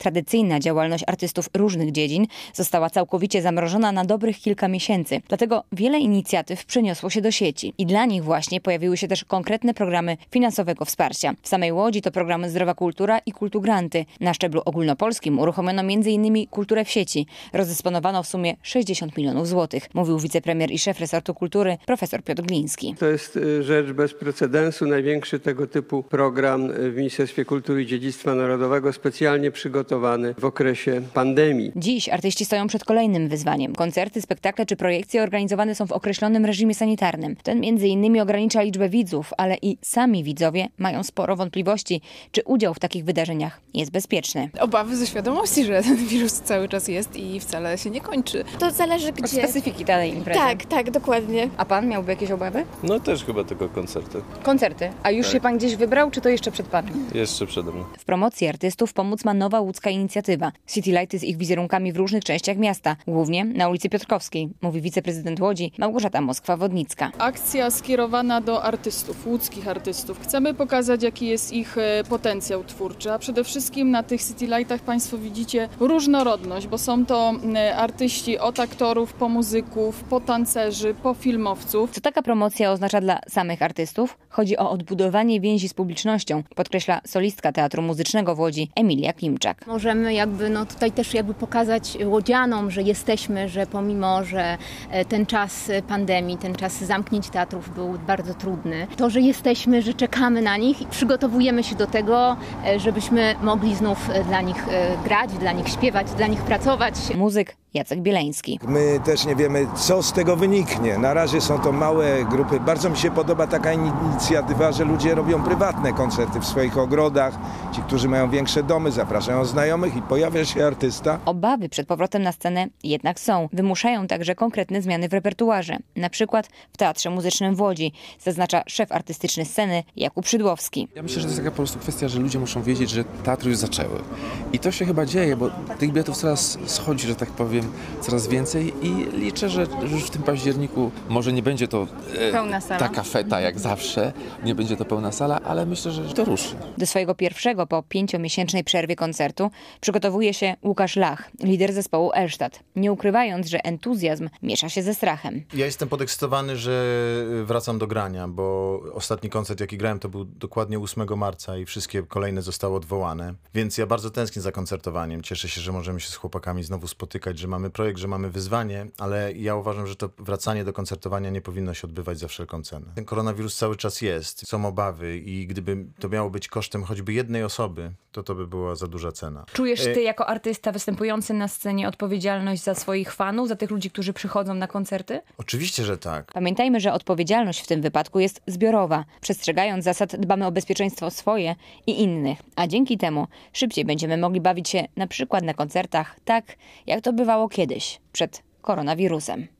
Tradycyjna działalność artystów różnych dziedzin została całkowicie zamrożona na dobrych kilka miesięcy. Dlatego wiele inicjatyw przeniosło się do sieci. I dla nich właśnie pojawiły się też konkretne programy finansowego wsparcia. W samej Łodzi to programy Zdrowa Kultura i Kultugranty. Na szczeblu ogólnopolskim uruchomiono m.in. kulturę w sieci. Rozdysponowano w sumie 60 milionów złotych, mówił wicepremier i szef resortu kultury profesor Piotr Gliński. To jest rzecz bez precedensu. Największy tego typu program w Ministerstwie Kultury i Dziedzictwa Narodowego, specjalnie przygotowany w okresie pandemii. Dziś artyści stoją przed kolejnym wyzwaniem. Koncerty, spektakle czy projekcje organizowane są w określonym reżimie sanitarnym. Ten m.in. ogranicza liczbę widzów, ale i sami widzowie mają sporo wątpliwości, czy udział w takich wydarzeniach jest bezpieczny. Obawy ze świadomości, że ten wirus cały czas jest i wcale się nie kończy. To zależy gdzie. Od specyfiki danej imprezy. Tak, dokładnie. A pan miałby jakieś obawy? No też chyba tylko koncerty. Koncerty. A już się pan gdzieś wybrał, czy to jeszcze przed panem? Jeszcze przede mną. W promocji artystów pomóc ma nowa łódzka inicjatywa. City Lighty z ich wizerunkami w różnych częściach miasta, głównie na ulicy Piotrkowskiej, mówi wiceprezydent Łodzi Małgorzata Moskwa-Wodnicka. Akcja skierowana do artystów, łódzkich artystów. Chcemy pokazać, jaki jest ich potencjał twórczy, a przede wszystkim na tych City Lightach Państwo widzicie różnorodność, bo są to artyści od aktorów, po muzyków, po tancerzy, po filmowców. Co taka promocja oznacza dla samych artystów? Chodzi o odbudowanie więzi z publicznością, podkreśla solistka Teatru Muzycznego w Łodzi Emilia Klimczak. Możemy tutaj też pokazać łodzianom, że jesteśmy, że pomimo, że ten czas pandemii, ten czas zamknięć teatrów był bardzo trudny, to, że jesteśmy, że czekamy na nich i przygotowujemy się do tego, żebyśmy mogli znów dla nich grać, dla nich śpiewać, dla nich pracować. Muzyk Jacek Bieleński. My też nie wiemy, co z tego wyniknie. Na razie są to małe grupy. Bardzo mi się podoba taka inicjatywa, że ludzie robią prywatne koncerty w swoich ogrodach. Ci, którzy mają większe domy, zapraszają znajomych i pojawia się artysta. Obawy przed powrotem na scenę jednak są. Wymuszają także konkretne zmiany w repertuarze. Na przykład w Teatrze Muzycznym w Łodzi, zaznacza szef artystyczny sceny Jakub Szydłowski. Ja myślę, że to jest taka po prostu kwestia, że ludzie muszą wiedzieć, że teatry już zaczęły. I to się chyba dzieje, bo tych biletów coraz schodzi, że tak powiem, coraz więcej i liczę, że już w tym październiku może nie będzie to taka feta jak zawsze, nie będzie to pełna sala, ale myślę, że to ruszy. Do swojego pierwszego po 5-miesięcznej przerwie koncertu przygotowuje się Łukasz Lach, lider zespołu Elsztad, nie ukrywając, że entuzjazm miesza się ze strachem. Ja jestem podekscytowany, że wracam do grania, bo ostatni koncert, jaki grałem, to był dokładnie 8 marca i wszystkie kolejne zostały odwołane, więc ja bardzo tęsknię za koncertowaniem. Cieszę się, że możemy się z chłopakami znowu spotykać, że mamy projekt, że mamy wyzwanie, ale ja uważam, że to wracanie do koncertowania nie powinno się odbywać za wszelką cenę. Ten koronawirus cały czas jest, są obawy i gdyby to miało być kosztem choćby jednej osoby, to by była za duża cena. Czujesz ty jako artysta występujący na scenie odpowiedzialność za swoich fanów, za tych ludzi, którzy przychodzą na koncerty? Oczywiście, że tak. Pamiętajmy, że odpowiedzialność w tym wypadku jest zbiorowa. Przestrzegając zasad dbamy o bezpieczeństwo swoje i innych, a dzięki temu szybciej będziemy mogli bawić się na przykład na koncertach tak, jak to bywało kiedyś, przed koronawirusem.